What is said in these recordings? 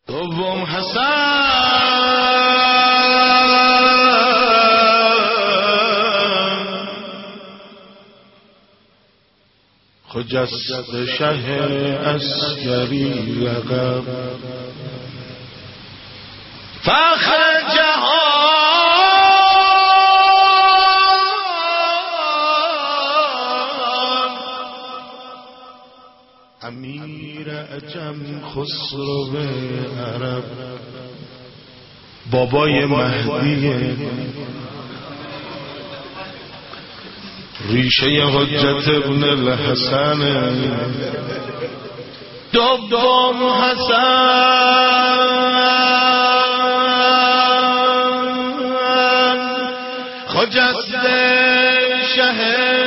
دوم حسن خجسته شه عسکری لقب فخر جهان امیر عجم خسرو عرب بابای مهدی ریشه حجت ابن الحسن دوم حسن خجسته شه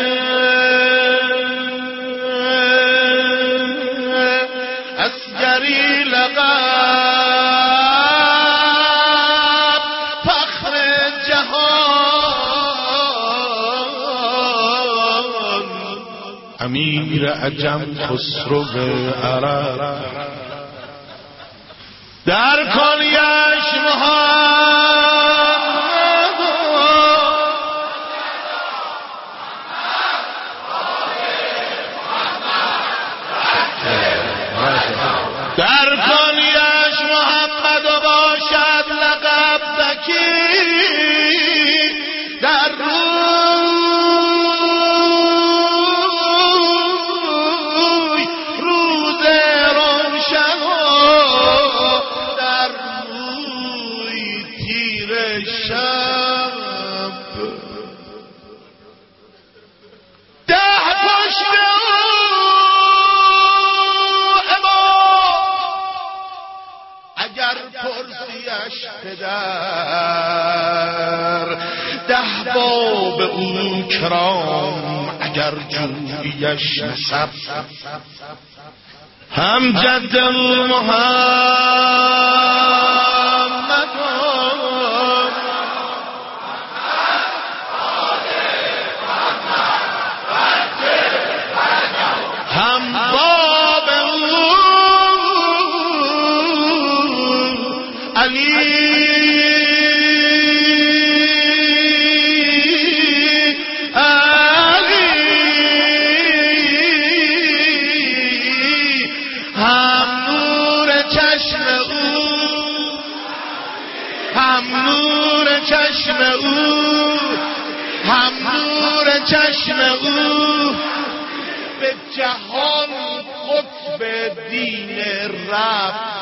عسکری لقب فخر جهان امیر عجم خسرو عرب در کلیش در کلیش محمد و باشد لقب زکی در روی روز روشن در روی تیر شب ده پشت اگر پرسیش پدر ده باب او کرام اگر جویش نسب هم جد محمد هم باب او علی هم نور چشم او هم نور چشم او هم نور چشم او به جهان قطب دین رب